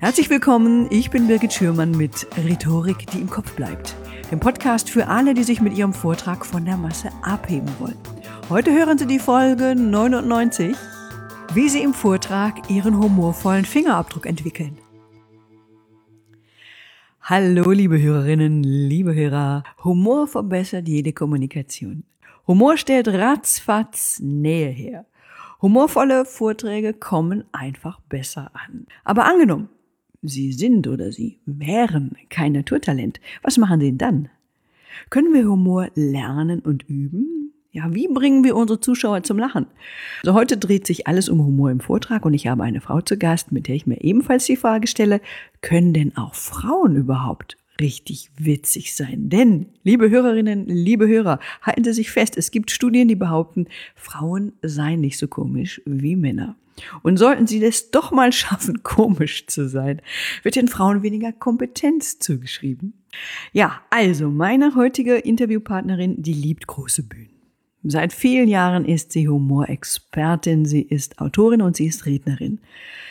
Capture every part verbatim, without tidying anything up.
Herzlich willkommen, ich bin Birgit Schürmann mit Rhetorik, die im Kopf bleibt. Dem Podcast für alle, die sich mit ihrem Vortrag von der Masse abheben wollen. Heute hören Sie die Folge neunundneunzig, wie Sie im Vortrag Ihren humorvollen Fingerabdruck entwickeln. Hallo liebe Hörerinnen, liebe Hörer, Humor verbessert jede Kommunikation. Humor stellt ratzfatz Nähe her. Humorvolle Vorträge kommen einfach besser an. Aber angenommen, Sie sind oder Sie wären kein Naturtalent. Was machen Sie denn dann? Können wir Humor lernen und üben? Ja, wie bringen wir unsere Zuschauer zum Lachen? Also heute dreht sich alles um Humor im Vortrag und ich habe eine Frau zu Gast, mit der ich mir ebenfalls die Frage stelle, können denn auch Frauen überhaupt richtig witzig sein? Denn, liebe Hörerinnen, liebe Hörer, halten Sie sich fest, es gibt Studien, die behaupten, Frauen seien nicht so komisch wie Männer. Und sollten sie es doch mal schaffen, komisch zu sein, wird den Frauen weniger Kompetenz zugeschrieben. Ja, also meine heutige Interviewpartnerin, die liebt große Bühnen. Seit vielen Jahren ist sie Humorexpertin, sie ist Autorin und sie ist Rednerin.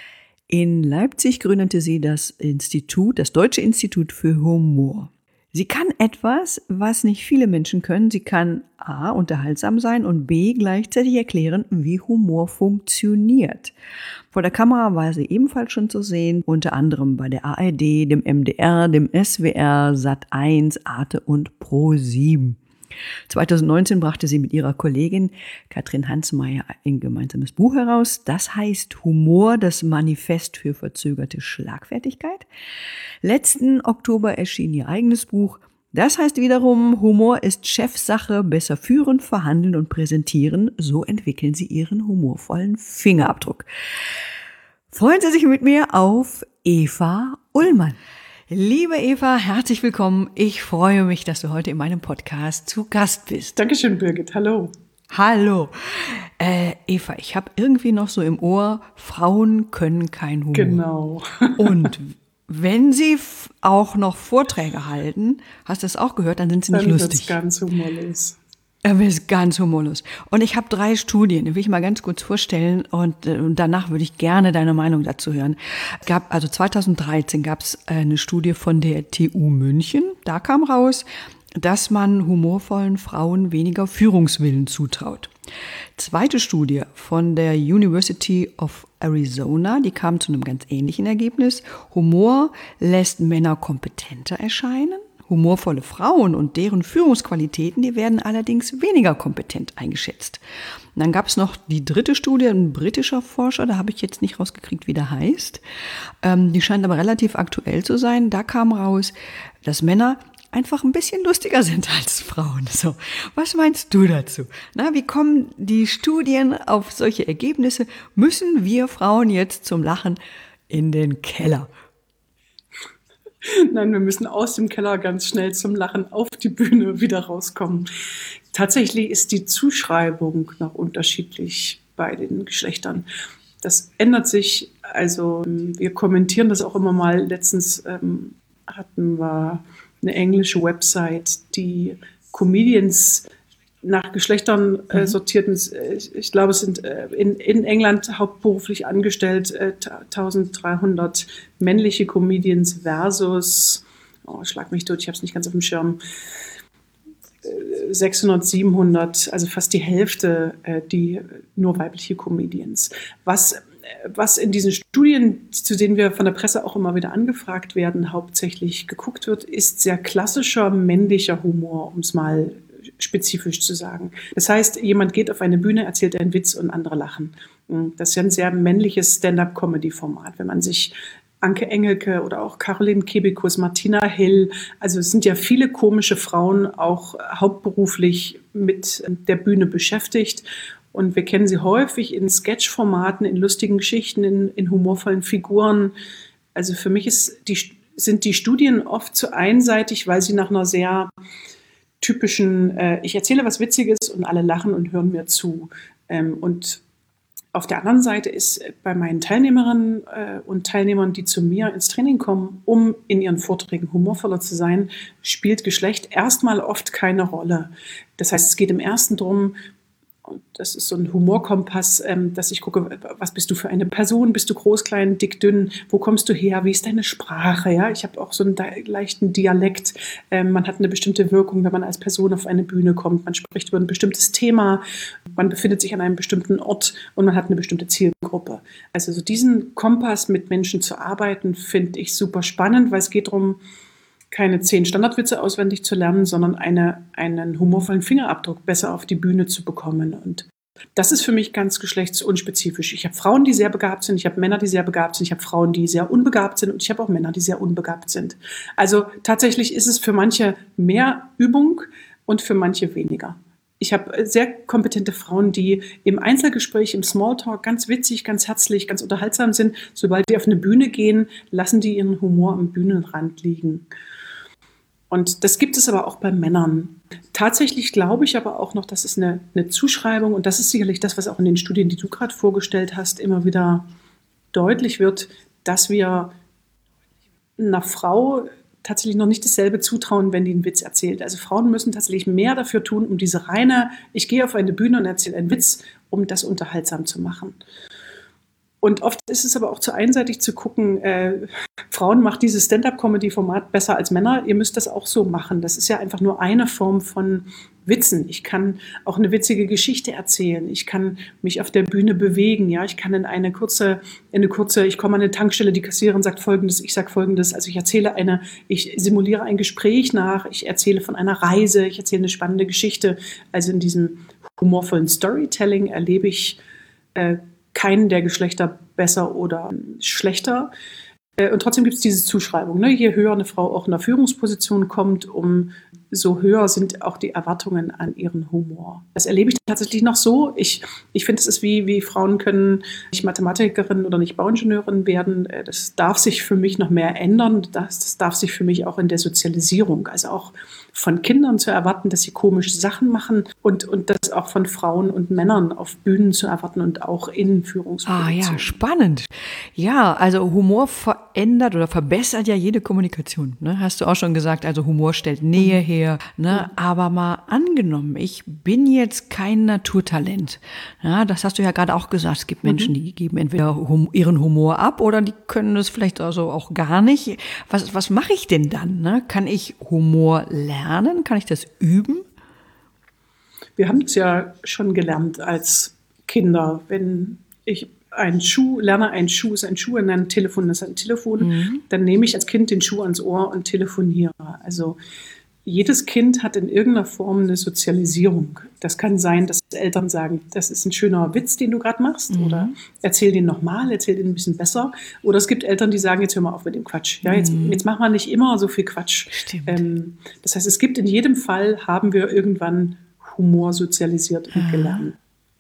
In Leipzig gründete sie das Institut, das Deutsche Institut für Humor. Sie kann etwas, was nicht viele Menschen können. Sie kann A, unterhaltsam sein und B, gleichzeitig erklären, wie Humor funktioniert. Vor der Kamera war sie ebenfalls schon zu sehen, unter anderem bei der A R D, dem M D R, dem S W R, Sat eins, Arte und Pro sieben. zweitausendneunzehn brachte sie mit ihrer Kollegin Katrin Hansmeier ein gemeinsames Buch heraus. Das heißt Humor, das Manifest für verzögerte Schlagfertigkeit. Letzten Oktober erschien ihr eigenes Buch. Das heißt wiederum, Humor ist Chefsache, besser führen, verhandeln und präsentieren. So entwickeln sie ihren humorvollen Fingerabdruck. Freuen Sie sich mit mir auf Eva Ullmann. Liebe Eva, herzlich willkommen. Ich freue mich, dass du heute in meinem Podcast zu Gast bist. Dankeschön, Birgit. Hallo. Hallo. Äh, Eva, ich habe irgendwie noch so im Ohr, Frauen können kein Humor. Genau. Und wenn sie f- auch noch Vorträge halten, hast du das auch gehört, dann sind sie nicht Dann lustig. wird's ganz humorlos. Er ist ganz humorlos. Und ich habe drei Studien, die will ich mal ganz kurz vorstellen und, äh, und danach würde ich gerne deine Meinung dazu hören. Gab, also zweitausenddreizehn gab es eine Studie von der T U München. Da kam raus, dass man humorvollen Frauen weniger Führungswillen zutraut. Zweite Studie von der University of Arizona, die kam zu einem ganz ähnlichen Ergebnis. Humor lässt Männer kompetenter erscheinen. Humorvolle Frauen und deren Führungsqualitäten, die werden allerdings weniger kompetent eingeschätzt. Und dann gab es noch die dritte Studie, ein britischer Forscher, da habe ich jetzt nicht rausgekriegt, wie der heißt. Ähm, die scheint aber relativ aktuell zu sein. Da kam raus, dass Männer einfach ein bisschen lustiger sind als Frauen. So, was meinst du dazu? Na, wie kommen die Studien auf solche Ergebnisse? Müssen wir Frauen jetzt zum Lachen in den Keller? Nein, wir müssen aus dem Keller ganz schnell zum Lachen auf die Bühne wieder rauskommen. Tatsächlich ist die Zuschreibung noch unterschiedlich bei den Geschlechtern. Das ändert sich, also wir kommentieren das auch immer mal. Letztens ähm, hatten wir eine englische Website, die Comedians nach Geschlechtern äh, sortierten. Ich, ich glaube, es sind äh, in, in England hauptberuflich angestellt äh, dreizehnhundert männliche Comedians versus, oh, schlag mich tot, ich habe es nicht ganz auf dem Schirm, äh, sechshundert, siebenhundert, also fast die Hälfte, äh, die nur weibliche Comedians. Was, äh, was in diesen Studien, zu denen wir von der Presse auch immer wieder angefragt werden, hauptsächlich geguckt wird, ist sehr klassischer männlicher Humor, um es mal spezifisch zu sagen. Das heißt, jemand geht auf eine Bühne, erzählt einen Witz und andere lachen. Das ist ja ein sehr männliches Stand-up-Comedy-Format. Wenn man sich Anke Engelke oder auch Caroline Kebekus, Martina Hill, also es sind ja viele komische Frauen auch hauptberuflich mit der Bühne beschäftigt. Und wir kennen sie häufig in Sketch-Formaten, in lustigen Geschichten, in, in humorvollen Figuren. Also für mich ist die, sind die Studien oft zu einseitig, weil sie nach einer sehr typischen, äh, ich erzähle was Witziges und alle lachen und hören mir zu. Ähm, und auf der anderen Seite ist bei meinen Teilnehmerinnen äh, und Teilnehmern, die zu mir ins Training kommen, um in ihren Vorträgen humorvoller zu sein, spielt Geschlecht erstmal oft keine Rolle. Das heißt, es geht im ersten darum, Und das ist so ein Humorkompass, ähm, dass ich gucke, was bist du für eine Person? Bist du groß, klein, dick, dünn? Wo kommst du her? Wie ist deine Sprache? Ja, ich habe auch so einen di- leichten Dialekt. Ähm, man hat eine bestimmte Wirkung, wenn man als Person auf eine Bühne kommt. Man spricht über ein bestimmtes Thema. Man befindet sich an einem bestimmten Ort und man hat eine bestimmte Zielgruppe. Also so diesen Kompass mit Menschen zu arbeiten, finde ich super spannend, weil es geht darum, keine zehn Standardwitze auswendig zu lernen, sondern eine, einen humorvollen Fingerabdruck besser auf die Bühne zu bekommen. Und das ist für mich ganz geschlechtsunspezifisch. Ich habe Frauen, die sehr begabt sind, ich habe Männer, die sehr begabt sind, ich habe Frauen, die sehr unbegabt sind und ich habe auch Männer, die sehr unbegabt sind. Also tatsächlich ist es für manche mehr Übung und für manche weniger. Ich habe sehr kompetente Frauen, die im Einzelgespräch, im Smalltalk ganz witzig, ganz herzlich, ganz unterhaltsam sind. Sobald die auf eine Bühne gehen, lassen die ihren Humor am Bühnenrand liegen. Und das gibt es aber auch bei Männern. Tatsächlich glaube ich aber auch noch, dass es eine, eine Zuschreibung, und das ist sicherlich das, was auch in den Studien, die du gerade vorgestellt hast, immer wieder deutlich wird, dass wir einer Frau tatsächlich noch nicht dasselbe zutrauen, wenn die einen Witz erzählt. Also Frauen müssen tatsächlich mehr dafür tun, um diese reine, ich gehe auf eine Bühne und erzähle einen Witz, um das unterhaltsam zu machen. Und oft ist es aber auch zu einseitig zu gucken, äh, Frauen macht dieses Stand-up-Comedy-Format besser als Männer, ihr müsst das auch so machen. Das ist ja einfach nur eine Form von Witzen. Ich kann auch eine witzige Geschichte erzählen. Ich kann mich auf der Bühne bewegen. Ja, ich kann in eine kurze, in eine kurze, ich komme an eine Tankstelle, die Kassiererin sagt Folgendes, ich sage Folgendes. Also ich erzähle eine, ich simuliere ein Gespräch nach, ich erzähle von einer Reise, ich erzähle eine spannende Geschichte. Also in diesem humorvollen Storytelling erlebe ich äh, keinen der Geschlechter besser oder schlechter. Und trotzdem gibt es diese Zuschreibung. Ne? Je höher eine Frau auch in einer Führungsposition kommt, umso höher sind auch die Erwartungen an ihren Humor. Das erlebe ich tatsächlich noch so. Ich, ich finde, es ist wie, wie Frauen können nicht Mathematikerin oder nicht Bauingenieurin werden. Das darf sich für mich noch mehr ändern. Das, das darf sich für mich auch in der Sozialisierung, also auch von Kindern zu erwarten, dass sie komische Sachen machen und, und das auch von Frauen und Männern auf Bühnen zu erwarten und auch in Führungspositionen. Ah ja, spannend. Ja, also Humor verändert oder verbessert ja jede Kommunikation. Ne? Hast du auch schon gesagt, also Humor stellt Nähe her. Ne? Aber mal angenommen, ich bin jetzt kein Naturtalent. Ja, das hast du ja gerade auch gesagt. Es gibt Menschen, die geben entweder hum- ihren Humor ab oder die können es vielleicht also auch gar nicht. Was, was mache ich denn dann? Ne? Kann ich Humor lernen? Kann ich das üben? Wir haben es ja schon gelernt als Kinder. Wenn ich einen Schuh lerne, ein Schuh ist ein Schuh und ein Telefon ist ein Telefon, mhm. dann nehme ich als Kind den Schuh ans Ohr und telefoniere. Also jedes Kind hat in irgendeiner Form eine Sozialisierung. Das kann sein, dass Eltern sagen, das ist ein schöner Witz, den du gerade machst, mhm. oder erzähl den nochmal, erzähl den ein bisschen besser. Oder es gibt Eltern, die sagen, jetzt hör mal auf mit dem Quatsch. Ja, jetzt, mhm. jetzt machen wir nicht immer so viel Quatsch. Ähm, das heißt, es gibt in jedem Fall, haben wir irgendwann Humor sozialisiert und mhm. gelernt.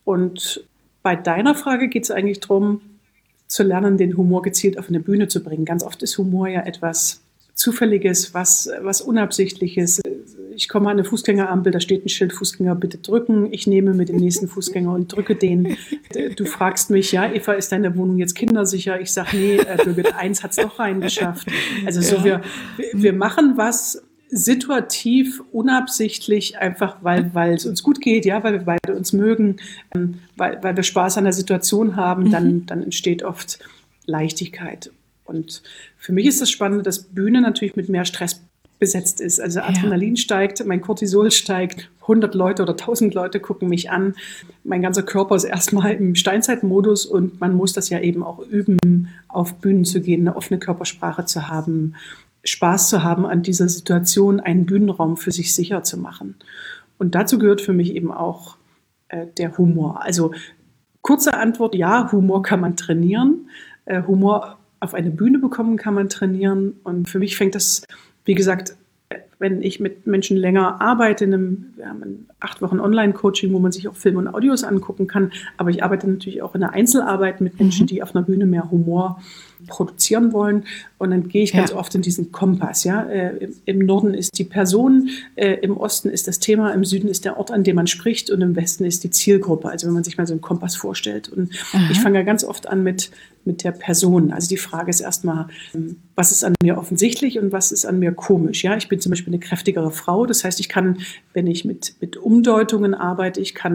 Und bei deiner Frage geht es eigentlich darum, zu lernen, den Humor gezielt auf eine Bühne zu bringen. Ganz oft ist Humor ja etwas Zufälliges, was, was Unabsichtliches. Ich komme an eine Fußgängerampel, da steht ein Schild, Fußgänger bitte drücken. Ich nehme mit dem nächsten Fußgänger und drücke den. Du fragst mich, ja, Eva, ist deine Wohnung jetzt kindersicher? Ich sage, nee, Birgit eins hat es doch reingeschafft. Also so, wir, wir machen was situativ, unabsichtlich, einfach weil, weil es uns gut geht, ja, weil wir beide uns mögen, ähm, weil, weil wir Spaß an der Situation haben, dann, mhm. dann entsteht oft Leichtigkeit. Und für mich ist das Spannende, dass Bühne natürlich mit mehr Stress besetzt ist. Also Adrenalin ja. steigt, mein Cortisol steigt, hundert Leute oder tausend Leute gucken mich an. Mein ganzer Körper ist erstmal im Steinzeitmodus und man muss das ja eben auch üben, auf Bühnen zu gehen, eine offene Körpersprache zu haben, Spaß zu haben an dieser Situation, einen Bühnenraum für sich sicher zu machen. Und dazu gehört für mich eben auch äh, der Humor. Also kurze Antwort, ja, Humor kann man trainieren. Äh, Humor auf eine Bühne bekommen kann man trainieren. Und für mich fängt das, wie gesagt, wenn ich mit Menschen länger arbeite, in einem, wir haben ein acht Wochen Online-Coaching, wo man sich auch Filme und Audios angucken kann, aber ich arbeite natürlich auch in der Einzelarbeit mit Menschen, mhm. die auf einer Bühne mehr Humor produzieren wollen. Und dann gehe ich ganz ja. oft in diesen Kompass. Ja? Äh, im Norden ist die Person, äh, im Osten ist das Thema, im Süden ist der Ort, an dem man spricht und im Westen ist die Zielgruppe. Also wenn man sich mal so einen Kompass vorstellt. Und Aha. ich fange ja ganz oft an mit, mit der Person. Also die Frage ist erstmal, was ist an mir offensichtlich und was ist an mir komisch? Ja? Ich bin zum Beispiel eine kräftigere Frau. Das heißt, ich kann, wenn ich mit, mit Umdeutungen arbeite, ich kann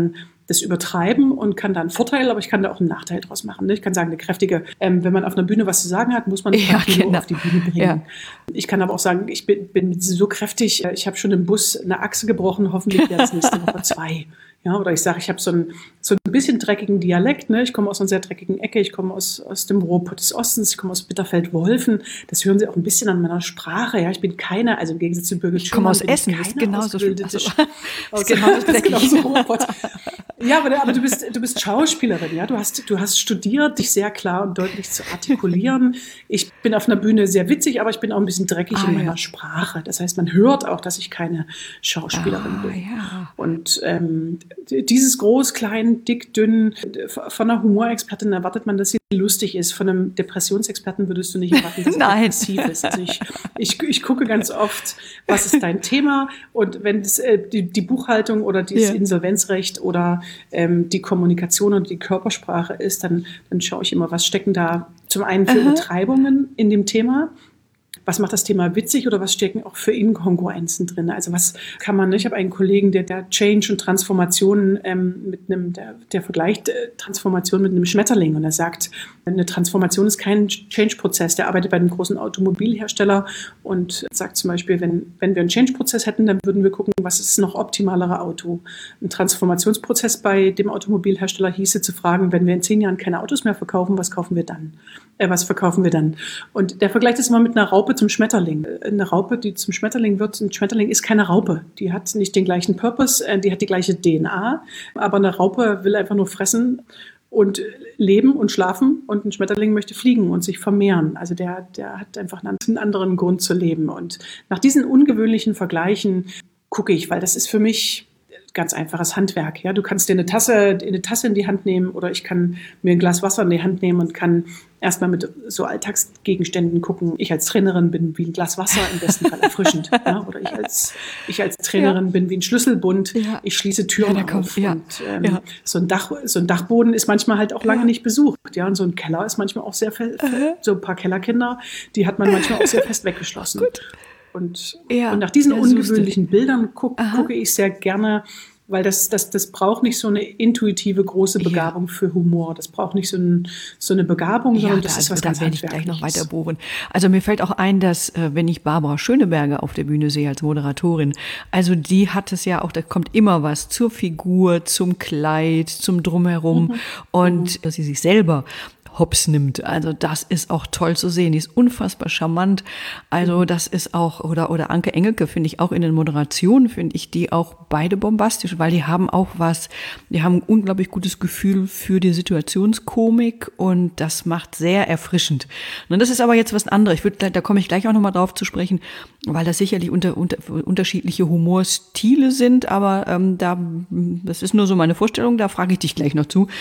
das übertreiben und kann da einen Vorteil, aber ich kann da auch einen Nachteil draus machen. Ne? Ich kann sagen, eine kräftige, ähm, wenn man auf einer Bühne was zu sagen hat, muss man Ja, Kilo genau. auf die Bühne bringen. Ja. Ich kann aber auch sagen, ich bin, bin so kräftig, ich habe schon im Bus eine Achse gebrochen, hoffentlich wird es nächste Woche zwei. Ja, oder ich sage, ich habe so einen, so ein bisschen dreckigen Dialekt. Ne? Ich komme aus einer sehr dreckigen Ecke. Ich komme aus, aus dem Ruhrpott des Ostens. Ich komme aus Bitterfeld-Wolfen. Das hören Sie auch ein bisschen an meiner Sprache. Ja, ich bin keine, also im Gegensatz zu Birgit Ich komme aus Schürmann, Essen, bin das ich ist keine genauso ausgebildete also, aus, ist genauso das ist dreckig. genauso Ruhrpott. Ja, aber, aber du bist, du bist Schauspielerin, ja. Du hast, du hast studiert, dich sehr klar und deutlich zu artikulieren. Ich bin auf einer Bühne sehr witzig, aber ich bin auch ein bisschen dreckig Ah, in meiner ja. Sprache. Das heißt, man hört auch, dass ich keine Schauspielerin Ah, bin. ja. Und ähm, dieses groß, klein, dick, dünn, von einer Humorexpertin erwartet man, dass sie lustig ist. Von einem Depressionsexperten würdest du nicht erwarten, dass sie Nein. depressiv ist. Also ich, ich, ich gucke ganz oft, was ist dein Thema? Und wenn es äh, die, die Buchhaltung oder das Ja. Insolvenzrecht oder ähm, die Kommunikation und die Körpersprache ist, dann, dann schaue ich immer, was stecken da zum einen für Aha. Übertreibungen in dem Thema. Was macht das Thema witzig oder was stecken auch für Inkongruenzen drin? Also was kann man, ich habe einen Kollegen, der, der Change und Transformation ähm, mit einem, der, der vergleicht äh, Transformation mit einem Schmetterling und er sagt, eine Transformation ist kein Change-Prozess. Der arbeitet bei einem großen Automobilhersteller und sagt zum Beispiel, wenn, wenn wir einen Change-Prozess hätten, dann würden wir gucken, was ist noch optimalere Auto. Ein Transformationsprozess bei dem Automobilhersteller hieße zu fragen, wenn wir in zehn Jahren keine Autos mehr verkaufen, was kaufen wir dann? Äh, was verkaufen wir dann? Und der vergleicht das immer mit einer Raupe zum Schmetterling. Eine Raupe, die zum Schmetterling wird, ein Schmetterling ist keine Raupe. Die hat nicht den gleichen Purpose, die hat die gleiche D N A, aber eine Raupe will einfach nur fressen und leben und schlafen und ein Schmetterling möchte fliegen und sich vermehren. Also der, der hat einfach einen anderen Grund zu leben. Und nach diesen ungewöhnlichen Vergleichen gucke ich, weil das ist für mich ganz einfaches Handwerk. Ja, du kannst dir eine Tasse, eine Tasse in die Hand nehmen oder ich kann mir ein Glas Wasser in die Hand nehmen und kann erstmal mit so Alltagsgegenständen gucken. Ich als Trainerin bin wie ein Glas Wasser, im besten Fall erfrischend. Ja, oder ich als, ich als Trainerin ja. bin wie ein Schlüsselbund. Ja. Ich schließe Türen ja, auf. Ja. Und ähm, ja. so, ein Dach, so ein Dachboden ist manchmal halt auch lange ja. nicht besucht. Ja, und so ein Keller ist manchmal auch sehr fest. Uh-huh. So ein paar Kellerkinder, die hat man manchmal auch sehr fest weggeschlossen. Gut. Und, ja, und nach diesen ja, ungewöhnlichen Bildern guck, gucke ich sehr gerne, weil das, das, das braucht nicht so eine intuitive, große Begabung ja. für Humor. Das braucht nicht so, ein, so eine Begabung, sondern ja, das da, ist was da ganz werde ich gleich noch weiter bohren. Also mir fällt auch ein, dass wenn ich Barbara Schöneberger auf der Bühne sehe als Moderatorin, also die hat es ja auch, da kommt immer was zur Figur, zum Kleid, zum Drumherum mhm. und mhm. dass sie sich selber hops nimmt. Also das ist auch toll zu sehen. Die ist unfassbar charmant. Also das ist auch, oder, oder Anke Engelke finde ich auch in den Moderationen, finde ich die auch beide bombastisch, weil die haben auch was, die haben ein unglaublich gutes Gefühl für die Situationskomik und das macht sehr erfrischend. Und das ist aber jetzt was anderes. Ich würde, da komme ich gleich auch nochmal drauf zu sprechen, weil das sicherlich unter, unter, unterschiedliche Humorstile sind, aber ähm, da, das ist nur so meine Vorstellung, da frage ich dich gleich noch zu.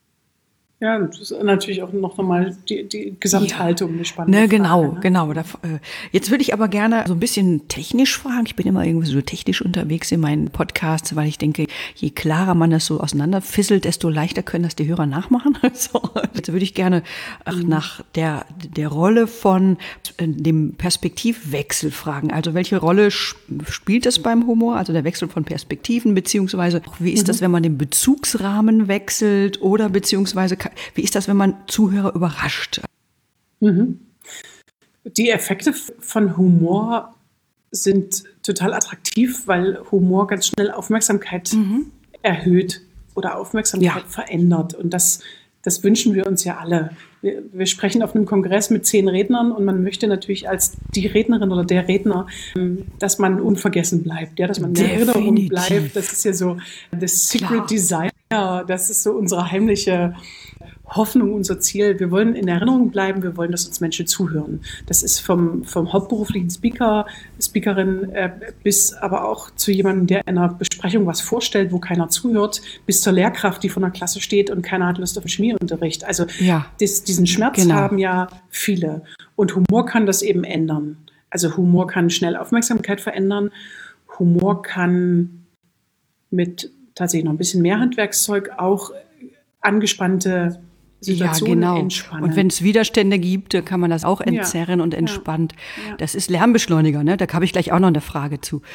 Ja, das ist natürlich auch noch mal die, die Gesamthaltung ja. eine spannende ne, genau, Frage. Ne? Genau, da, äh, jetzt würde ich aber gerne so ein bisschen technisch fragen. Ich bin immer irgendwie so technisch unterwegs in meinen Podcasts, weil ich denke, je klarer man das so auseinanderfisselt, desto leichter können das die Hörer nachmachen. So, jetzt würde ich gerne ach, mhm. nach der, der Rolle von äh, dem Perspektivwechsel fragen. Also welche Rolle spielt das beim Humor? Also der Wechsel von Perspektiven, beziehungsweise wie ist mhm. das, wenn man den Bezugsrahmen wechselt oder beziehungsweise wie ist das, wenn man Zuhörer überrascht? Mhm. Die Effekte von Humor sind total attraktiv, weil Humor ganz schnell Aufmerksamkeit mhm. erhöht oder Aufmerksamkeit ja. verändert. Und das, das wünschen wir uns ja alle. Wir, wir sprechen auf einem Kongress mit zehn Rednern und man möchte natürlich als die Rednerin oder der Redner, dass man unvergessen bleibt, ja, dass man in Erinnerung bleibt. Das ist ja so das Secret Klar. Desire. Das ist so unsere heimliche Hoffnung, unser Ziel. Wir wollen in Erinnerung bleiben, wir wollen, dass uns Menschen zuhören. Das ist vom, vom hauptberuflichen Speaker, Speakerin äh, bis aber auch zu jemandem, der in einer Besprechung was vorstellt, wo keiner zuhört, bis zur Lehrkraft, die vor einer Klasse steht und keiner hat Lust auf den Schmierunterricht. Also ja. das, diesen Schmerz genau. haben ja viele. Und Humor kann das eben ändern. Also Humor kann schnell Aufmerksamkeit verändern. Humor kann mit tatsächlich noch ein bisschen mehr Handwerkszeug auch angespannte Situationen ja, genau. entspannen. Und wenn es Widerstände gibt, kann man das auch entzerren ja. und entspannt. Ja. Ja. Das ist Lärmbeschleuniger, ne? Da habe ich gleich auch noch eine Frage zu.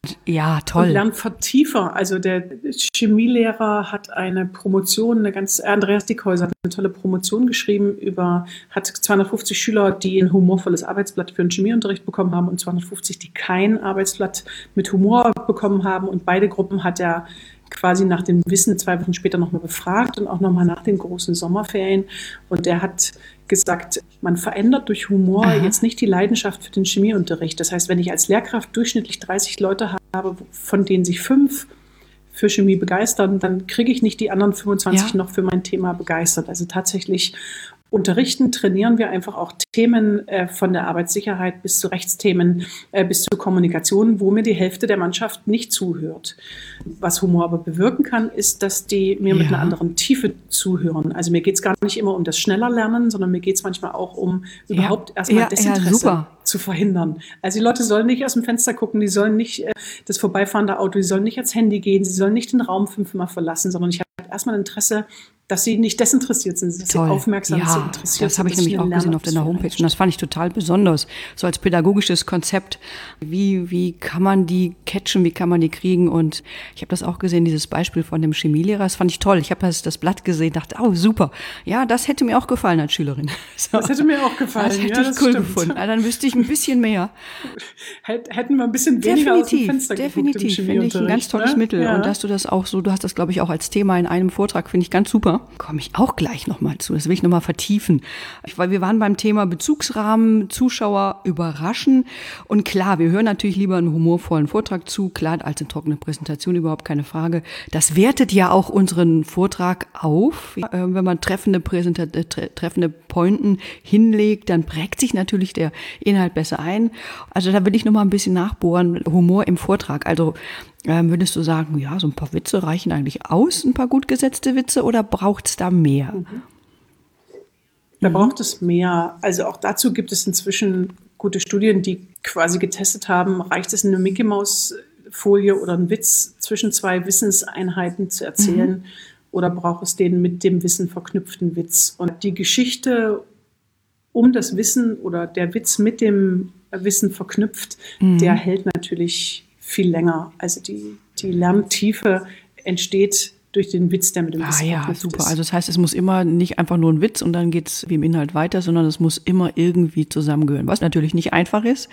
Ja, toll. Und Lernvertiefer. Also der Chemielehrer hat eine Promotion, eine ganz, Andreas Dickhäuser hat eine tolle Promotion geschrieben über, hat zweihundertfünfzig Schüler, die ein humorvolles Arbeitsblatt für den Chemieunterricht bekommen haben und zweihundertfünfzig, die kein Arbeitsblatt mit Humor bekommen haben. Und beide Gruppen hat er quasi nach dem Wissen zwei Wochen später nochmal befragt und auch nochmal nach den großen Sommerferien. Und der hat gesagt, man verändert durch Humor Aha. jetzt nicht die Leidenschaft für den Chemieunterricht. Das heißt, wenn ich als Lehrkraft durchschnittlich dreißig Leute habe, von denen sich fünf für Chemie begeistern, dann kriege ich nicht die anderen fünfundzwanzig ja. noch für mein Thema begeistert. Also tatsächlich unterrichten, trainieren wir einfach auch Themen äh, von der Arbeitssicherheit bis zu Rechtsthemen, äh, bis zu Kommunikation, wo mir die Hälfte der Mannschaft nicht zuhört. Was Humor aber bewirken kann, ist, dass die mir ja. mit einer anderen Tiefe zuhören. Also mir geht es gar nicht immer um das schneller Lernen, sondern mir geht es manchmal auch um ja. überhaupt erstmal ja, Desinteresse ja, zu verhindern. Also die Leute sollen nicht aus dem Fenster gucken, die sollen nicht äh, das vorbeifahrende Auto, die sollen nicht ans Handy gehen, sie sollen nicht den Raum fünfmal verlassen, sondern ich habe erstmal Interesse, dass sie nicht desinteressiert sind, dass Toll. sie aufmerksam ja, sind, interessiert das habe ich nämlich auch gesehen auf deiner Homepage und das fand ich total besonders, so als pädagogisches Konzept. Wie, wie kann man die catchen, wie kann man die kriegen? Und ich habe das auch gesehen, dieses Beispiel von dem Chemielehrer, das fand ich toll. Ich habe das, das Blatt gesehen, dachte, oh super, ja, das hätte mir auch gefallen als Schülerin. So. Das hätte mir auch gefallen. Das hätte ja, ich das cool stimmt. gefunden. Ja, dann wüsste ich ein bisschen mehr. Hätten wir ein bisschen weniger aus dem Fenster geguckt. Definitiv, finde ich ein ganz tolles ne? Mittel. Ja. Und dass du das auch so, du hast das, glaube ich, auch als Thema in einem Vortrag, finde ich ganz super. Komme ich auch gleich nochmal zu. Das will ich nochmal vertiefen. Weil wir waren beim Thema Bezugsrahmen, Zuschauer überraschen. Und klar, wir hören natürlich lieber einen humorvollen Vortrag zu. Klar, als eine trockene Präsentation, überhaupt keine Frage. Das wertet ja auch unseren Vortrag auf. Wenn man treffende Präsenta- treffende Pointen hinlegt, dann prägt sich natürlich der Inhalt besser ein. Also da will ich nochmal ein bisschen nachbohren. Humor im Vortrag. Also Ähm, würdest du sagen, ja, so ein paar Witze reichen eigentlich aus, ein paar gut gesetzte Witze, oder braucht es da mehr? Mhm. Da mhm. braucht es mehr. Also auch dazu gibt es inzwischen gute Studien, die quasi getestet haben, reicht es eine Mickey-Maus-Folie oder einen Witz zwischen zwei Wissenseinheiten zu erzählen mhm. oder braucht es den mit dem Wissen verknüpften Witz? Und die Geschichte um das Wissen oder der Witz mit dem Wissen verknüpft, mhm. der hält natürlich viel länger. Also die, die Lerntiefe entsteht durch den Witz, der mit dem Wissen ah, ja, verknüpft super. ist. Also das heißt, es muss immer nicht einfach nur ein Witz und dann geht es wie im Inhalt weiter, sondern es muss immer irgendwie zusammengehören, was natürlich nicht einfach ist.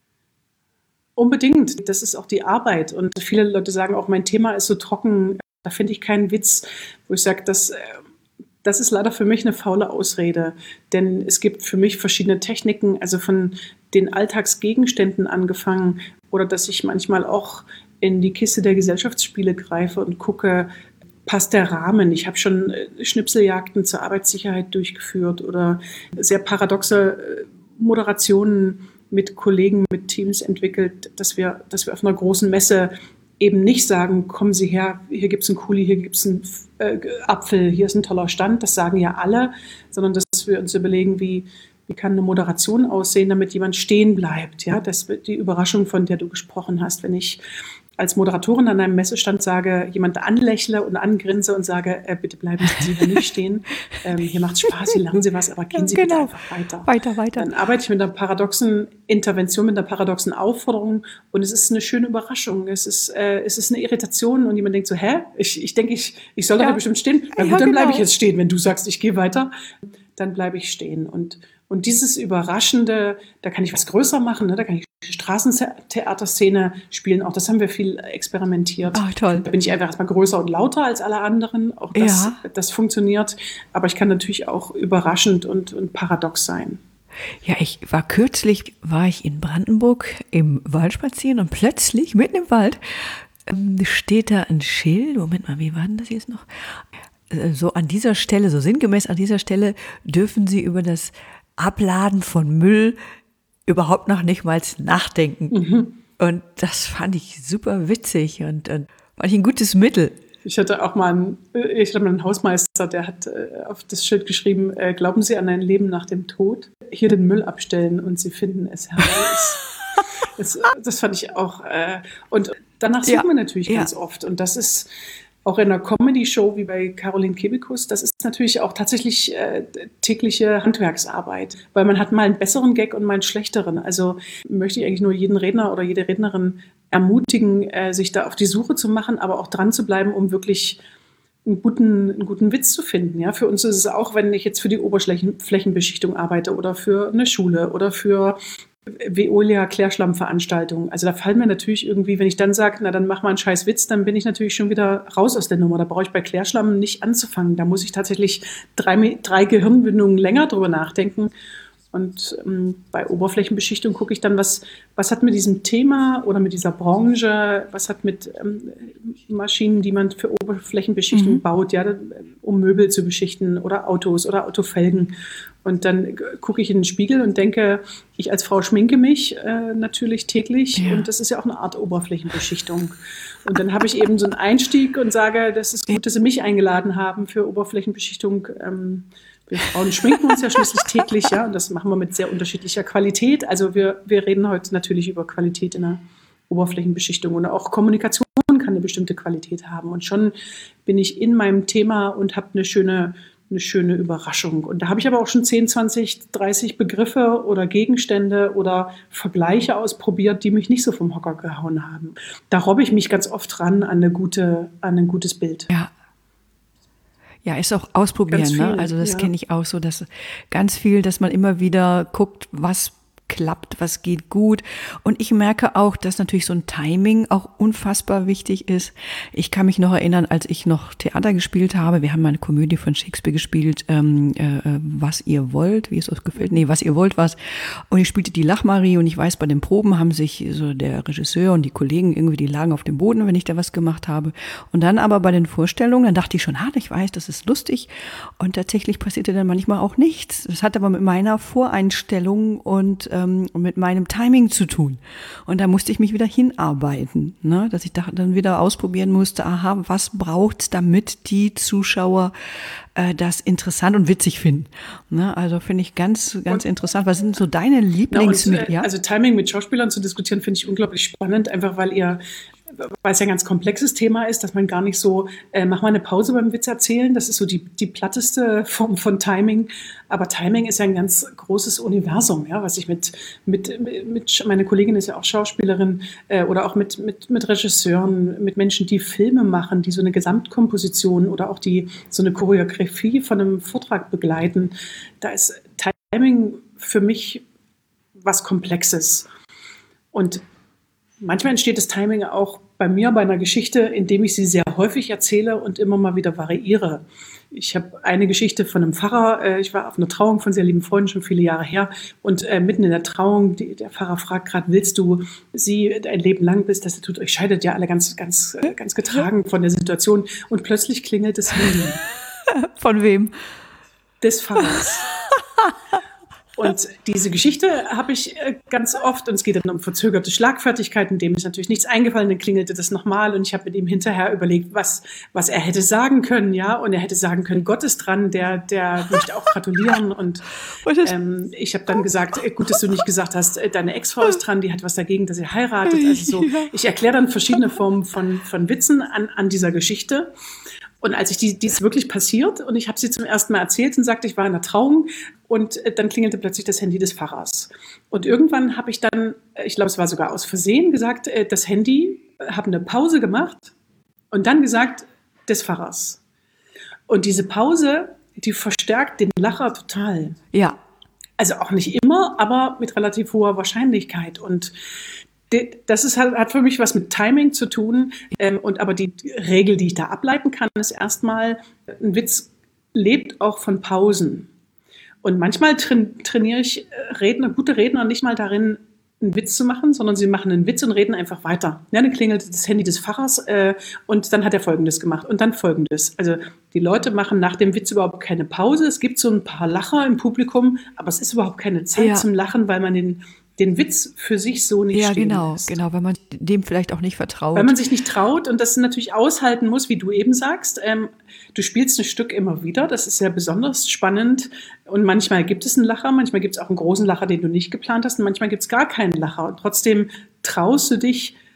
Unbedingt. Das ist auch die Arbeit. Und viele Leute sagen auch, mein Thema ist so trocken, da finde ich keinen Witz, wo ich sage, das, das ist leider für mich eine faule Ausrede. Denn es gibt für mich verschiedene Techniken, also von den Alltagsgegenständen angefangen, oder dass ich manchmal auch in die Kiste der Gesellschaftsspiele greife und gucke, passt der Rahmen? Ich habe schon Schnipseljagden zur Arbeitssicherheit durchgeführt oder sehr paradoxe Moderationen mit Kollegen, mit Teams entwickelt, dass wir, dass wir auf einer großen Messe eben nicht sagen, kommen Sie her, hier gibt es einen Kuli, hier gibt es einen äh, Apfel, hier ist ein toller Stand, das sagen ja alle, sondern dass wir uns überlegen, wie Wie kann eine Moderation aussehen, damit jemand stehen bleibt? Ja, das wird die Überraschung, von der du gesprochen hast. Wenn ich als Moderatorin an einem Messestand sage, jemand anlächle und angrinse und sage, äh, bitte bleiben Sie hier nicht stehen. Ähm, hier macht es Spaß, hier lernen Sie was, aber gehen Sie genau. bitte einfach weiter. Weiter, weiter. Dann arbeite ich mit einer paradoxen Intervention, mit einer paradoxen Aufforderung und es ist eine schöne Überraschung. Es ist, äh, es ist eine Irritation und jemand denkt so, hä? Ich, ich denke, ich, ich soll ja. da bestimmt stehen. Na gut, ja, dann genau. bleibe ich jetzt stehen. Wenn du sagst, ich gehe weiter, dann bleibe ich stehen. Und Und dieses Überraschende, da kann ich was größer machen, ne? Da kann ich Straßentheaterszene spielen, auch das haben wir viel experimentiert. Ach, toll. Da bin ich einfach erstmal größer und lauter als alle anderen, auch das, ja. das funktioniert, aber ich kann natürlich auch überraschend und, und paradox sein. Ja, ich war kürzlich, war ich in Brandenburg im Wald spazieren und plötzlich, mitten im Wald, steht da ein Schild, Moment mal, wie war denn das jetzt noch? So an dieser Stelle, so sinngemäß an dieser Stelle dürfen Sie über das Abladen von Müll überhaupt noch nicht mal nachdenken. Mhm. Und das fand ich super witzig und, und fand ich ein gutes Mittel. Ich hatte auch mal einen, ich hatte mal einen Hausmeister, der hat auf das Schild geschrieben, glauben Sie an ein Leben nach dem Tod? Hier den Müll abstellen und Sie finden es heraus. das, das fand ich auch. Und danach suchen ja, wir natürlich ja. ganz oft. Und das ist auch in einer Comedy-Show wie bei Caroline Kebekus, das ist natürlich auch tatsächlich äh, tägliche Handwerksarbeit, weil man hat mal einen besseren Gag und mal einen schlechteren. Also möchte ich eigentlich nur jeden Redner oder jede Rednerin ermutigen, äh, sich da auf die Suche zu machen, aber auch dran zu bleiben, um wirklich einen guten, einen guten Witz zu finden. Ja? Für uns ist es auch, wenn ich jetzt für die Oberflächenbeschichtung arbeite oder für eine Schule oder für Veolia-Klärschlammveranstaltungen. Also da fallen mir natürlich irgendwie, wenn ich dann sage, na dann mach mal einen scheiß Witz, dann bin ich natürlich schon wieder raus aus der Nummer. Da brauche ich bei Klärschlamm nicht anzufangen. Da muss ich tatsächlich drei, drei Gehirnwindungen länger drüber nachdenken. Und ähm, bei Oberflächenbeschichtung gucke ich dann, was, was hat mit diesem Thema oder mit dieser Branche, was hat mit ähm, Maschinen, die man für Oberflächenbeschichtung mhm. baut, ja, um Möbel zu beschichten oder Autos oder Autofelgen. Und dann gucke ich in den Spiegel und denke, ich als Frau schminke mich äh, natürlich täglich ja. und das ist ja auch eine Art Oberflächenbeschichtung. Und dann habe ich eben so einen Einstieg und sage, das ist gut, dass Sie mich eingeladen haben für Oberflächenbeschichtung. Ähm, Wir Frauen schminken uns ja schließlich täglich, ja, und das machen wir mit sehr unterschiedlicher Qualität. Also wir, wir reden heute natürlich über Qualität in der Oberflächenbeschichtung und auch Kommunikation kann eine bestimmte Qualität haben. Und schon bin ich in meinem Thema und habe eine schöne, eine schöne Überraschung. Und da habe ich aber auch schon zehn, zwanzig, dreißig Begriffe oder Gegenstände oder Vergleiche ausprobiert, die mich nicht so vom Hocker gehauen haben. Da robbe ich mich ganz oft ran an, eine gute, an ein gutes Bild. Ja. Ja, ist auch ausprobieren, viel, ne? Also das ja. kenne ich auch so, dass ganz viel, dass man immer wieder guckt, was klappt, was geht gut. Und ich merke auch, dass natürlich so ein Timing auch unfassbar wichtig ist. Ich kann mich noch erinnern, als ich noch Theater gespielt habe, wir haben mal eine Komödie von Shakespeare gespielt, ähm, äh, was ihr wollt, wie es euch gefällt, nee, was ihr wollt was. Und ich spielte die Lachmarie und ich weiß, bei den Proben haben sich so der Regisseur und die Kollegen irgendwie, die lagen auf dem Boden, wenn ich da was gemacht habe. Und dann aber bei den Vorstellungen, dann dachte ich schon, ah, ich weiß, das ist lustig. Und tatsächlich passierte dann manchmal auch nichts. Das hat aber mit meiner Voreinstellung und mit meinem Timing zu tun. Und da musste ich mich wieder hinarbeiten, ne? Dass ich da dann wieder ausprobieren musste, aha, was braucht's, damit die Zuschauer äh, das interessant und witzig finden. Ne? Also finde ich ganz, ganz und, interessant. Was sind so deine Lieblingsmittel? Äh, also Timing mit Schauspielern zu diskutieren, finde ich unglaublich spannend, einfach weil ihr weil es ja ein ganz komplexes Thema ist, dass man gar nicht so, äh, mach mal eine Pause beim Witz erzählen, das ist so die, die platteste Form von Timing, aber Timing ist ja ein ganz großes Universum, ja, was ich mit, mit, mit meine Kollegin ist ja auch Schauspielerin äh, oder auch mit, mit, mit Regisseuren, mit Menschen, die Filme machen, die so eine Gesamtkomposition oder auch die so eine Choreografie von einem Vortrag begleiten, da ist Timing für mich was Komplexes. Und manchmal entsteht das Timing auch bei mir bei einer Geschichte, indem ich sie sehr häufig erzähle und immer mal wieder variiere. Ich habe eine Geschichte von einem Pfarrer, ich war auf einer Trauung von sehr lieben Freunden, schon viele Jahre her, und mitten in der Trauung, die, der Pfarrer fragt gerade, willst du sie ein Leben lang, bis das tut euch scheidet, ja alle ganz, ganz, ganz getragen von der Situation, und plötzlich klingelt das Handy. Von wem? Des Pfarrers. Und diese Geschichte habe ich ganz oft, und es geht dann um verzögerte Schlagfertigkeiten, dem ist natürlich nichts eingefallen, dann klingelte das nochmal, und ich habe mit ihm hinterher überlegt, was, was er hätte sagen können, ja, und er hätte sagen können, Gott ist dran, der, der möchte auch gratulieren, und ähm, ich habe dann gesagt, gut, dass du nicht gesagt hast, deine Ex-Frau ist dran, die hat was dagegen, dass ihr heiratet, also so, ich erkläre dann verschiedene Formen von, von Witzen an, an dieser Geschichte. Und als ich die, die ist wirklich passiert und ich habe sie zum ersten Mal erzählt und sagte, ich war in der Trauung, und dann klingelte plötzlich das Handy des Pfarrers. Und irgendwann habe ich dann, ich glaube, es war sogar aus Versehen, gesagt, das Handy, habe eine Pause gemacht und dann gesagt, des Pfarrers. Und diese Pause, die verstärkt den Lacher total. Ja. Also auch nicht immer, aber mit relativ hoher Wahrscheinlichkeit. Und das ist, hat für mich was mit Timing zu tun. Ähm, und aber die Regel, die ich da ableiten kann, ist erstmal, ein Witz lebt auch von Pausen. Und manchmal train, trainiere ich Redner, gute Redner nicht mal darin, einen Witz zu machen, sondern sie machen einen Witz und reden einfach weiter. Ja, dann klingelt das Handy des Pfarrers äh, und dann hat er Folgendes gemacht und dann Folgendes. Also die Leute machen nach dem Witz überhaupt keine Pause. Es gibt so ein paar Lacher im Publikum, aber es ist überhaupt keine Zeit ja. zum Lachen, weil man den den Witz für sich so nicht ja, stehen genau, lässt. Ja, genau, weil man dem vielleicht auch nicht vertraut. Weil man sich nicht traut und das natürlich aushalten muss, wie du eben sagst. Ähm, du spielst ein Stück immer wieder, das ist ja besonders spannend, und manchmal gibt es einen Lacher, manchmal gibt es auch einen großen Lacher, den du nicht geplant hast, und manchmal gibt es gar keinen Lacher, und trotzdem traust du dich,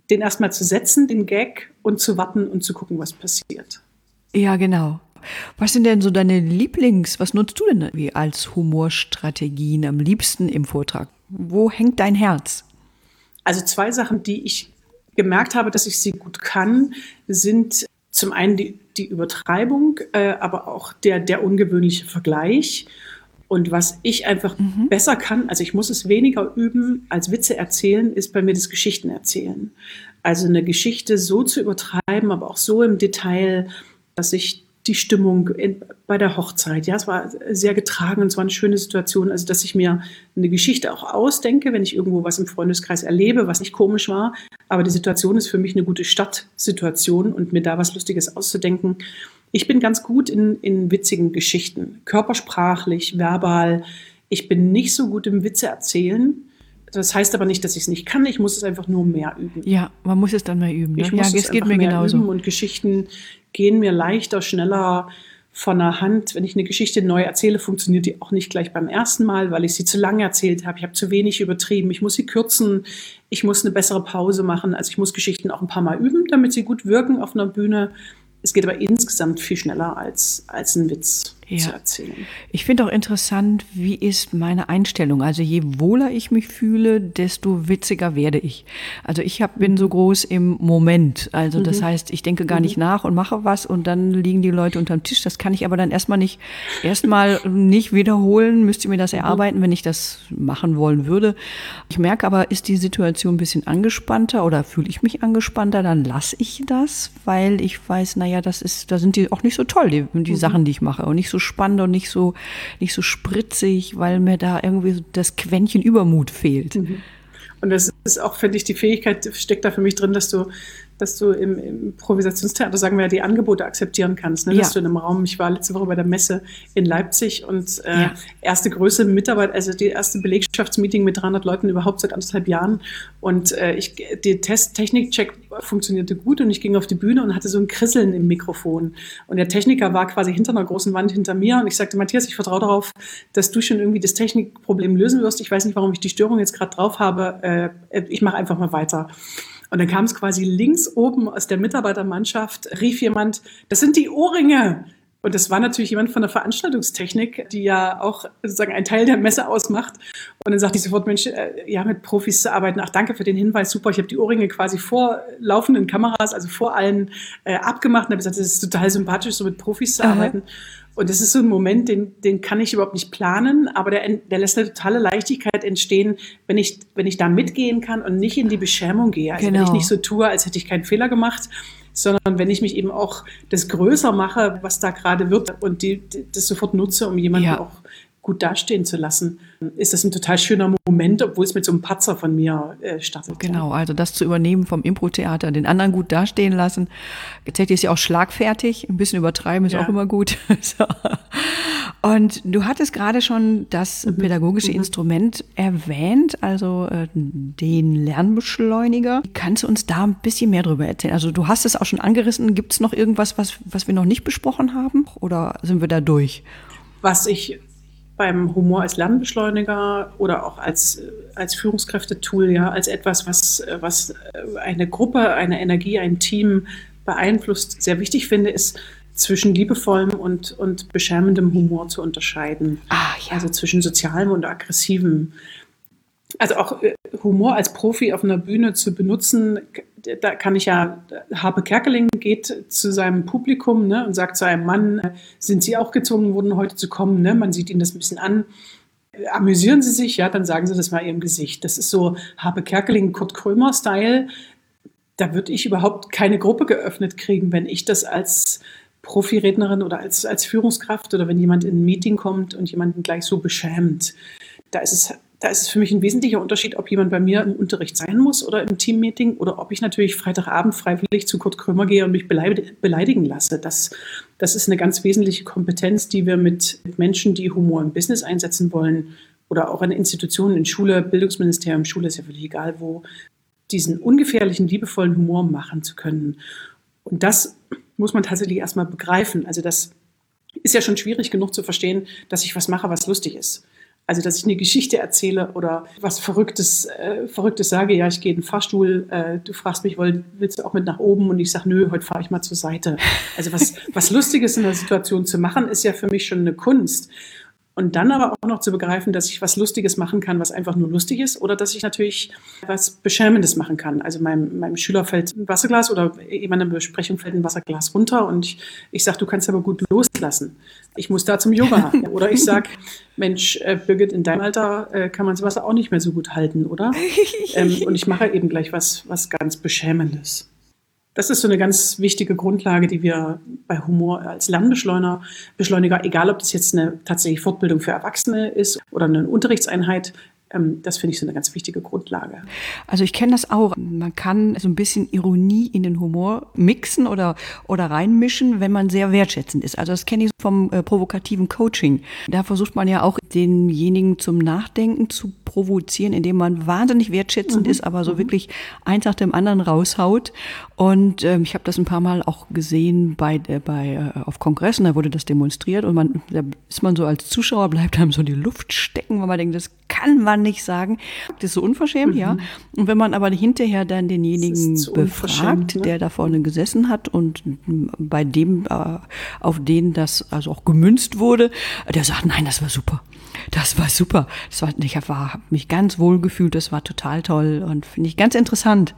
den erstmal zu setzen, den Gag, und zu warten und zu gucken, was passiert. Ja, genau. Was sind denn so deine Lieblings, was nutzt du denn wie als Humorstrategien am liebsten im Vortrag? Wo hängt dein Herz? Also zwei Sachen, die ich gemerkt habe, dass ich sie gut kann, sind zum einen die, die Übertreibung, äh, aber auch der, der ungewöhnliche Vergleich. Und was ich einfach mhm. besser kann, also ich muss es weniger üben als Witze erzählen, ist bei mir das Geschichten erzählen. Also eine Geschichte so zu übertreiben, aber auch so im Detail, dass ich die Stimmung in, bei der Hochzeit, ja, es war sehr getragen und es war eine schöne Situation, also dass ich mir eine Geschichte auch ausdenke, wenn ich irgendwo was im Freundeskreis erlebe, was nicht komisch war, aber die Situation ist für mich eine gute Startsituation und mir da was Lustiges auszudenken. Ich bin ganz gut in, in witzigen Geschichten, körpersprachlich, verbal. Ich bin nicht so gut im Witze erzählen. Das heißt aber nicht, dass ich es nicht kann. Ich muss es einfach nur mehr üben. Ja, man muss es dann mal üben. Ne? Ich muss ja, es es geht mir mehr genauso. Üben und Geschichten gehen mir leichter, schneller von der Hand. Wenn ich eine Geschichte neu erzähle, funktioniert die auch nicht gleich beim ersten Mal, weil ich sie zu lange erzählt habe. Ich habe zu wenig übertrieben. Ich muss sie kürzen. Ich muss eine bessere Pause machen. Also ich muss Geschichten auch ein paar Mal üben, damit sie gut wirken auf einer Bühne. Es geht aber insgesamt viel schneller als, als einen Witz ja. zu erzählen. Ich finde auch interessant, wie ist meine Einstellung? Also je wohler ich mich fühle, desto witziger werde ich. Also ich hab, bin so groß im Moment. Also das mhm. heißt, ich denke gar mhm. nicht nach und mache was und dann liegen die Leute unterm Tisch. Das kann ich aber dann erstmal nicht, erstmal nicht wiederholen, müsst ihr mir das erarbeiten, wenn ich das machen wollen würde. Ich merke aber, ist die Situation ein bisschen angespannter oder fühle ich mich angespannter, dann lasse ich das, weil ich weiß, naja, das ist, da sind die auch nicht so toll, die, die mhm. Sachen, die ich mache. Und nicht so spannend und nicht so, nicht so spritzig, weil mir da irgendwie das Quäntchen Übermut fehlt. Mhm. Und das ist auch, finde ich, die Fähigkeit steckt da für mich drin, dass du, dass du im, im Improvisationstheater, sagen wir ja, die Angebote akzeptieren kannst. Ne? Ja. Dass du in einem Raum, ich war letzte Woche bei der Messe in Leipzig und äh, ja. erste größere Mitarbeit, also die erste Belegschaftsmeeting mit dreihundert Leuten überhaupt seit anderthalb Jahren. Und äh, ich, der Test, Technikcheck funktionierte gut und ich ging auf die Bühne und hatte so ein Krisseln im Mikrofon. Und der Techniker war quasi hinter einer großen Wand hinter mir und ich sagte, Matthias, ich vertraue darauf, dass du schon irgendwie das Technikproblem lösen wirst. Ich weiß nicht, warum ich die Störung jetzt gerade drauf habe. Äh, ich mache einfach mal weiter. Und dann kam es quasi links oben aus der Mitarbeitermannschaft, rief jemand, das sind die Ohrringe. Und das war natürlich jemand von der Veranstaltungstechnik, die ja auch sozusagen einen Teil der Messe ausmacht. Und dann sagte ich sofort, Mensch, äh, ja, mit Profis zu arbeiten. Ach, danke für den Hinweis, super. Ich habe die Ohrringe quasi vor laufenden Kameras, also vor allen äh, abgemacht. Und habe gesagt, das ist total sympathisch, so mit Profis zu Aha. arbeiten. Und das ist so ein Moment, den, den kann ich überhaupt nicht planen, aber der, der lässt eine totale Leichtigkeit entstehen, wenn ich, wenn ich da mitgehen kann und nicht in die Beschämung gehe. Also genau. Wenn ich nicht so tue, als hätte ich keinen Fehler gemacht, sondern wenn ich mich eben auch das größer mache, was da gerade wird und die, die, das sofort nutze, um jemanden ja. auch gut dastehen zu lassen, ist das ein total schöner Moment, obwohl es mit so einem Patzer von mir äh, startet. Genau, also das zu übernehmen vom Impro-Theater, den anderen gut dastehen lassen. Tatsächlich ist ja auch schlagfertig, ein bisschen übertreiben ist ja. auch immer gut. So. Und du hattest gerade schon das mhm. pädagogische mhm. Instrument erwähnt, also äh, den Lernbeschleuniger. Kannst du uns da ein bisschen mehr drüber erzählen? Also du hast es auch schon angerissen. Gibt es noch irgendwas, was, was wir noch nicht besprochen haben? Oder sind wir da durch? Was ich beim Humor als Lernbeschleuniger oder auch als, als Führungskräftetool, ja, als etwas, was, was eine Gruppe, eine Energie, ein Team beeinflusst, sehr wichtig finde, ist, zwischen liebevollem und, und beschämendem Humor zu unterscheiden. Ah, ja. Also zwischen sozialem und aggressivem. Also auch Humor als Profi auf einer Bühne zu benutzen, da kann ich ja, Harpe Kerkeling geht zu seinem Publikum, ne, und sagt zu einem Mann, sind Sie auch gezwungen worden, heute zu kommen? Ne? Man sieht Ihnen das ein bisschen an. Amüsieren Sie sich? Ja, dann sagen Sie das mal Ihrem Gesicht. Das ist so Harpe Kerkeling, Kurt Krömer-Style. Da würde ich überhaupt keine Gruppe geöffnet kriegen, wenn ich das als Profirednerin oder als, als Führungskraft oder wenn jemand in ein Meeting kommt und jemanden gleich so beschämt. Da ist es Da ist es für mich ein wesentlicher Unterschied, ob jemand bei mir im Unterricht sein muss oder im Teammeeting oder ob ich natürlich Freitagabend freiwillig zu Kurt Krömer gehe und mich beleidigen lasse. Das, das ist eine ganz wesentliche Kompetenz, die wir mit Menschen, die Humor im Business einsetzen wollen oder auch in Institutionen, in Schule, Bildungsministerium, Schule ist ja völlig egal wo, diesen ungefährlichen, liebevollen Humor machen zu können. Und das muss man tatsächlich erstmal begreifen. Also das ist ja schon schwierig genug zu verstehen, dass ich was mache, was lustig ist. Also, dass ich eine Geschichte erzähle oder was Verrücktes, äh, Verrücktes sage. Ja, ich gehe in den Fahrstuhl, äh, du fragst mich, woll- willst du auch mit nach oben? Und ich sage, nö, heute fahre ich mal zur Seite. Also was, was Lustiges in der Situation zu machen, ist ja für mich schon eine Kunst. Und dann aber auch noch zu begreifen, dass ich was Lustiges machen kann, was einfach nur lustig ist, oder dass ich natürlich was Beschämendes machen kann. Also meinem, meinem Schüler fällt ein Wasserglas oder jemand in der Besprechung fällt ein Wasserglas runter und ich, ich sage, du kannst aber gut loslassen. Ich muss da zum Yoga. Oder ich sage, Mensch, äh, Birgit, in deinem Alter äh, kann man das Wasser auch nicht mehr so gut halten, oder? Ähm, und ich mache eben gleich was, was ganz Beschämendes. Das ist so eine ganz wichtige Grundlage, die wir bei Humor als Lernbeschleuniger, Beschleuniger, egal ob das jetzt eine tatsächlich Fortbildung für Erwachsene ist oder eine Unterrichtseinheit, ähm, das finde ich so eine ganz wichtige Grundlage. Also ich kenne das auch. Man kann so ein bisschen Ironie in den Humor mixen oder, oder reinmischen, wenn man sehr wertschätzend ist. Also das kenne ich vom äh, provokativen Coaching. Da versucht man ja auch denjenigen zum Nachdenken zu provozieren, indem man wahnsinnig wertschätzend mhm. ist, aber so mhm. wirklich eins nach dem anderen raushaut. Und ähm, ich habe das ein paar Mal auch gesehen bei, äh, bei äh, auf Kongressen, da wurde das demonstriert und man, da ist man so als Zuschauer, bleibt einem so in die Luft stecken, weil man denkt, das kann man nicht sagen. Das ist so unverschämt, mhm. ja. Und wenn man aber hinterher dann denjenigen so befragt, ne? Der da vorne gesessen hat und bei dem, äh, auf den das also auch gemünzt wurde, der sagt, nein, das war super. Das war super. Das war, ich habe mich ganz wohl gefühlt, das war total toll und finde ich ganz interessant.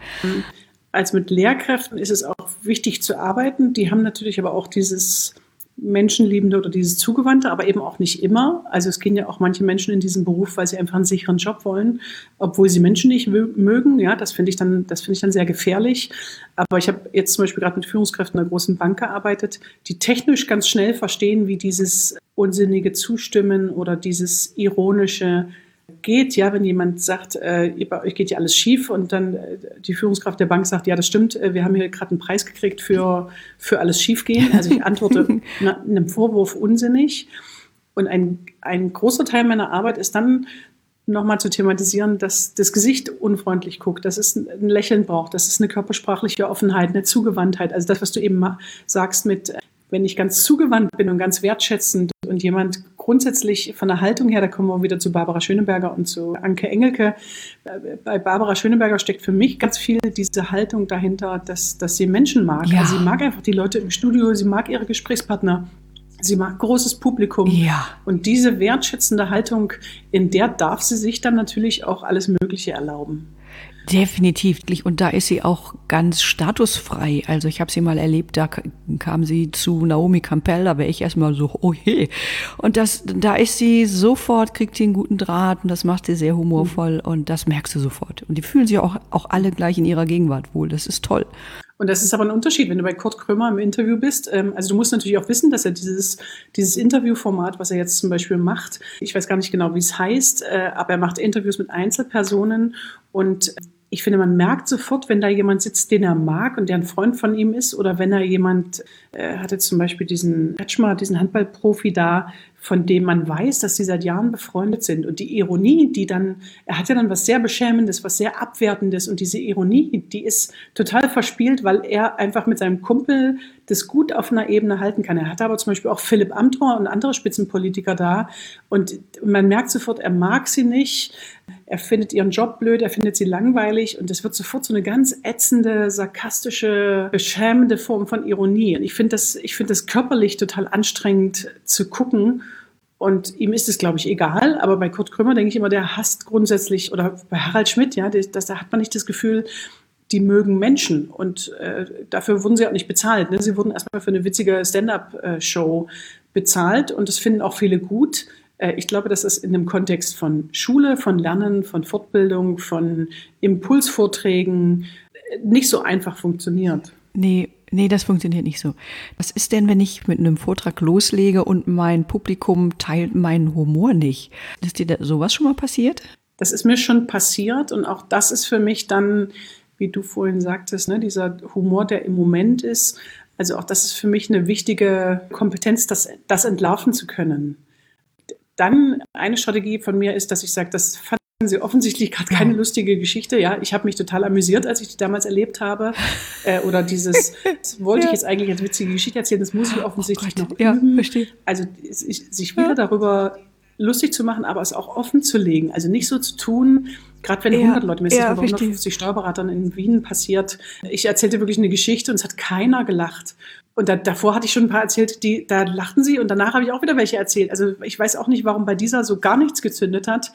Als mit Lehrkräften ist es auch wichtig zu arbeiten. Die haben natürlich aber auch dieses Menschenliebende oder dieses Zugewandte, aber eben auch nicht immer. Also es gehen ja auch manche Menschen in diesen Beruf, weil sie einfach einen sicheren Job wollen, obwohl sie Menschen nicht mögen. Ja, das finde ich dann, das finde ich dann sehr gefährlich. Aber ich habe jetzt zum Beispiel gerade mit Führungskräften einer großen Bank gearbeitet, die technisch ganz schnell verstehen, wie dieses unsinnige Zustimmen oder dieses ironische geht, ja, wenn jemand sagt, äh, bei euch geht ja alles schief und dann äh, die Führungskraft der Bank sagt, ja, das stimmt, äh, wir haben hier gerade einen Preis gekriegt für, für alles Schiefgehen. Also ich antworte na, einem Vorwurf unsinnig. Und ein, ein großer Teil meiner Arbeit ist dann nochmal zu thematisieren, dass das Gesicht unfreundlich guckt, dass es ein Lächeln braucht, dass es eine körpersprachliche Offenheit, eine Zugewandtheit, also das, was du eben sagst mit, wenn ich ganz zugewandt bin und ganz wertschätzend und jemand grundsätzlich von der Haltung her, da kommen wir wieder zu Barbara Schöneberger und zu Anke Engelke. Bei Barbara Schöneberger steckt für mich ganz viel diese Haltung dahinter, dass, dass sie Menschen mag. Ja. Also sie mag einfach die Leute im Studio, sie mag ihre Gesprächspartner, sie mag großes Publikum. Ja. Und diese wertschätzende Haltung, in der darf sie sich dann natürlich auch alles Mögliche erlauben. Definitiv. Und da ist sie auch ganz statusfrei. Also ich habe sie mal erlebt, da kam sie zu Naomi Campbell, da wäre ich erstmal so, oh je. Und das, da ist sie sofort, kriegt sie einen guten Draht und das macht sie sehr humorvoll mhm. und das merkst du sofort. Und die fühlen sich auch, auch alle gleich in ihrer Gegenwart wohl. Das ist toll. Und das ist aber ein Unterschied, wenn du bei Kurt Krömer im Interview bist. Also du musst natürlich auch wissen, dass er dieses, dieses Interviewformat, was er jetzt zum Beispiel macht, ich weiß gar nicht genau, wie es heißt, aber er macht Interviews mit Einzelpersonen und ich finde, man merkt sofort, wenn da jemand sitzt, den er mag und der ein Freund von ihm ist, oder wenn er jemand, er hatte zum Beispiel diesen Kretschmer, diesen Handballprofi da, von dem man weiß, dass sie seit Jahren befreundet sind. Und die Ironie, die dann, er hat ja dann was sehr Beschämendes, was sehr Abwertendes und diese Ironie, die ist total verspielt, weil er einfach mit seinem Kumpel das gut auf einer Ebene halten kann. Er hatte aber zum Beispiel auch Philipp Amthor und andere Spitzenpolitiker da und man merkt sofort, er mag sie nicht, er findet ihren Job blöd, er findet sie langweilig und es wird sofort so eine ganz ätzende, sarkastische, beschämende Form von Ironie. Und ich finde das, ich finde das körperlich total anstrengend zu gucken. Und ihm ist es, glaube ich, egal. Aber bei Kurt Krömer denke ich immer, der hasst grundsätzlich, oder bei Harald Schmidt, ja, das, da hat man nicht das Gefühl, die mögen Menschen. Und äh, dafür wurden sie auch nicht bezahlt. Ne? Sie wurden erstmal für eine witzige Stand-up-Show bezahlt. Und das finden auch viele gut. Äh, ich glaube, dass das in dem Kontext von Schule, von Lernen, von Fortbildung, von Impulsvorträgen nicht so einfach funktioniert. Nee. Nee, das funktioniert nicht so. Was ist denn, wenn ich mit einem Vortrag loslege und mein Publikum teilt meinen Humor nicht? Ist dir da sowas schon mal passiert? Das ist mir schon passiert und auch das ist für mich dann, wie du vorhin sagtest, ne, dieser Humor, der im Moment ist. Also auch das ist für mich eine wichtige Kompetenz, das, das entlarven zu können. Dann eine Strategie von mir ist, dass ich sage, das fand sie offensichtlich gerade keine lustige Geschichte. Ja, ich habe mich total amüsiert, als ich die damals erlebt habe. Äh, oder dieses, das wollte ja. ich jetzt eigentlich als witzige Geschichte erzählen, das muss ich offensichtlich oh noch üben. Ja, verstehe. Also sich wieder ja. darüber lustig zu machen, aber es auch offen zu legen. Also nicht so zu tun, gerade wenn hundert Leute, mir ist das bei hundertfünfzig Steuerberatern in Wien passiert. Ich erzählte wirklich eine Geschichte und es hat keiner gelacht. Und da, davor hatte ich schon ein paar erzählt, die, da lachten sie und danach habe ich auch wieder welche erzählt. Also ich weiß auch nicht, warum bei dieser so gar nichts gezündet hat.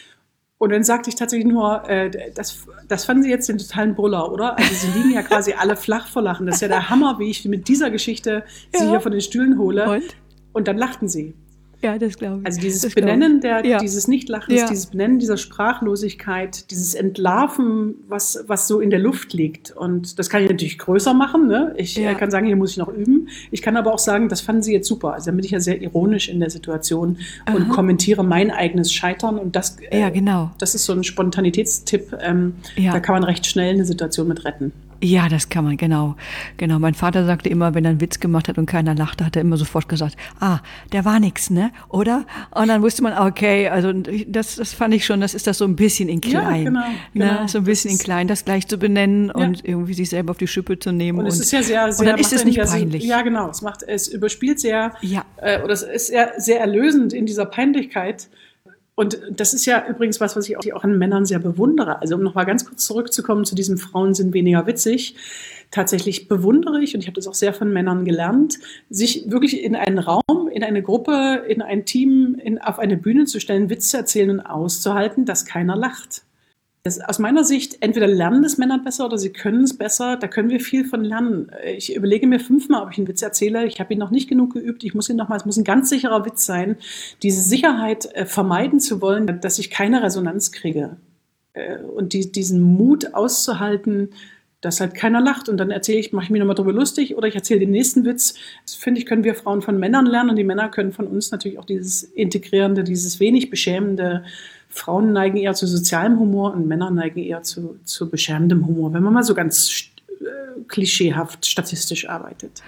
Und dann sagte ich tatsächlich nur, äh, das, das fanden Sie jetzt den totalen Brüller, oder? Also Sie liegen ja quasi alle flach vor Lachen. Das ist ja der Hammer, wie ich mit dieser Geschichte ja. Sie hier von den Stühlen hole. Und, und dann lachten sie. Ja, das glaube ich. Also dieses das Benennen der, ja. dieses Nichtlachens, ja. dieses Benennen dieser Sprachlosigkeit, dieses Entlarven, was, was so in der Luft liegt. Und das kann ich natürlich größer machen. Ne? Ich ja. kann sagen, hier muss ich noch üben. Ich kann aber auch sagen, das fanden Sie jetzt super. Also da bin ich ja sehr ironisch in der Situation Aha. und kommentiere mein eigenes Scheitern. Und das, äh, ja, genau. das ist so ein Spontanitätstipp. Ähm, ja. Da kann man recht schnell eine Situation mit retten. Ja, das kann man, genau. Genau. Mein Vater sagte immer, wenn er einen Witz gemacht hat und keiner lachte, hat er immer sofort gesagt, ah, der war nix, ne? Oder? Und dann wusste man, okay, also das, das fand ich schon, das ist das so ein bisschen in klein. Ja, genau. genau. Ne? So ein bisschen in klein, das gleich zu benennen ja. und irgendwie sich selber auf die Schippe zu nehmen. Und es ist ja sehr, sehr, und dann ist es nicht peinlich. Ja, genau. Es macht, es überspielt sehr, ja. äh, oder es ist sehr, sehr erlösend in dieser Peinlichkeit. Und das ist ja übrigens was, was ich auch an Männern sehr bewundere. Also um nochmal ganz kurz zurückzukommen zu diesem Frauen sind weniger witzig. Tatsächlich bewundere ich, und ich habe das auch sehr von Männern gelernt, sich wirklich in einen Raum, in eine Gruppe, in ein Team, in, auf eine Bühne zu stellen, Witze zu erzählen und auszuhalten, dass keiner lacht. Das, aus meiner Sicht, entweder lernen das Männer besser oder sie können es besser. Da können wir viel von lernen. Ich überlege mir fünfmal, ob ich einen Witz erzähle. Ich habe ihn noch nicht genug geübt. Ich muss ihn nochmal, es muss ein ganz sicherer Witz sein. Diese Sicherheit äh, vermeiden zu wollen, dass ich keine Resonanz kriege. Äh, und die, diesen Mut auszuhalten, dass halt keiner lacht. Und dann erzähle ich, mache ich mich nochmal drüber lustig oder ich erzähle den nächsten Witz. Das finde ich, können wir Frauen von Männern lernen. Und die Männer können von uns natürlich auch dieses Integrierende, dieses wenig Beschämende. Frauen neigen eher zu sozialem Humor und Männer neigen eher zu, zu beschämendem Humor, wenn man mal so ganz äh, klischeehaft statistisch arbeitet.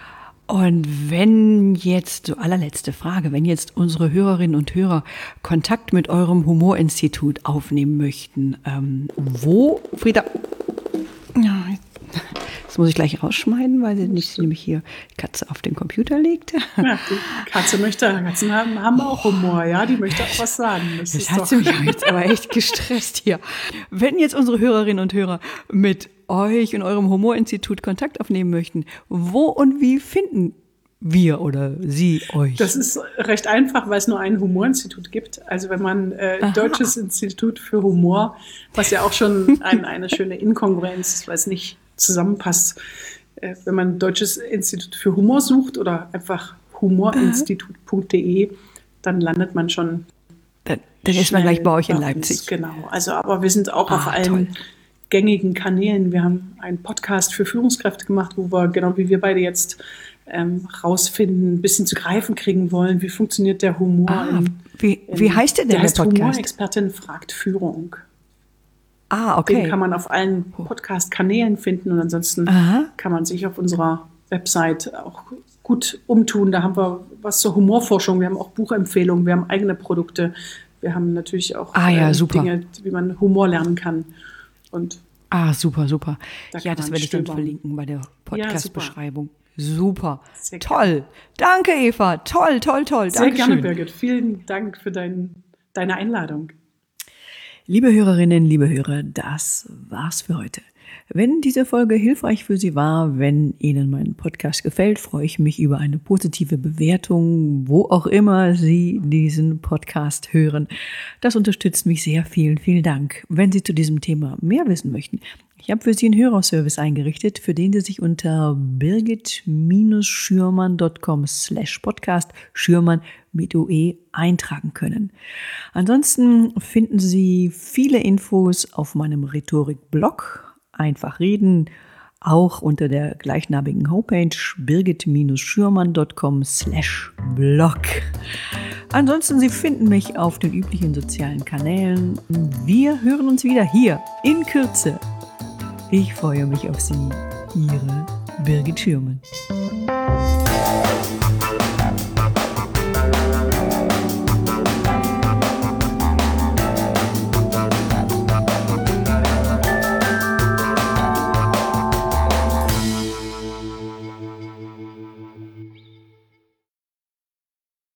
Und wenn jetzt, so allerletzte Frage, wenn jetzt unsere Hörerinnen und Hörer Kontakt mit eurem Humorinstitut aufnehmen möchten, ähm, wo, Frieda, ja, das muss ich gleich rausschneiden, weil sie nicht nämlich hier die Katze auf den Computer legt. Ja, die Katze möchte, Katzen haben, haben auch Humor, ja, die möchte auch was sagen. Das, das ist hat doch sie mich jetzt aber echt gestresst hier. Wenn jetzt unsere Hörerinnen und Hörer mit euch und eurem Humorinstitut Kontakt aufnehmen möchten, wo und wie finden wir oder sie euch? Das ist recht einfach, weil es nur ein Humorinstitut gibt. Also wenn man äh, Deutsches Institut für Humor, was ja auch schon ein, eine schöne Inkongruenz ist, weil es nicht zusammenpasst. Äh, wenn man Deutsches Institut für Humor sucht oder einfach humorinstitut punkt de, dann landet man schon. Dann, dann ist man gleich bei euch in Leipzig. Uns, genau. Also, aber wir sind auch ah, auf allen toll. gängigen Kanälen. Wir haben einen Podcast für Führungskräfte gemacht, wo wir, genau wie wir beide jetzt, ähm, rausfinden, ein bisschen zu greifen kriegen wollen, wie funktioniert der Humor. Ah, in, wie, wie heißt der denn, der, der heißt Podcast? Humorexpertin fragt Führung. Ah, okay. Den kann man auf allen Podcast-Kanälen finden und ansonsten Aha. kann man sich auf unserer Website auch gut umtun. Da haben wir was zur Humorforschung, wir haben auch Buchempfehlungen, wir haben eigene Produkte, wir haben natürlich auch ah, ja, äh, super. Dinge, wie man Humor lernen kann. Und ah, super, super. Da ja, das werde ich dann verlinken bei der Podcast-Beschreibung. Ja, super. super. Toll. Danke, Eva. Toll, toll, toll. Sehr Dankeschön. gerne, Birgit. Vielen Dank für dein, deine Einladung. Liebe Hörerinnen, liebe Hörer, das war's für heute. Wenn diese Folge hilfreich für Sie war, wenn Ihnen mein Podcast gefällt, freue ich mich über eine positive Bewertung, wo auch immer Sie diesen Podcast hören. Das unterstützt mich sehr. Vielen, vielen Dank. Wenn Sie zu diesem Thema mehr wissen möchten, ich habe für Sie einen Hörerservice eingerichtet, für den Sie sich unter birgit-schürmann.com slash podcast Schürmann mit U E eintragen können. Ansonsten finden Sie viele Infos auf meinem Rhetorik-Blog, einfach reden, auch unter der gleichnamigen Homepage birgit-schürmann.com slash blog. Ansonsten, Sie finden mich auf den üblichen sozialen Kanälen. Wir hören uns wieder hier in Kürze. Ich freue mich auf Sie, Ihre Birgit Schürmann.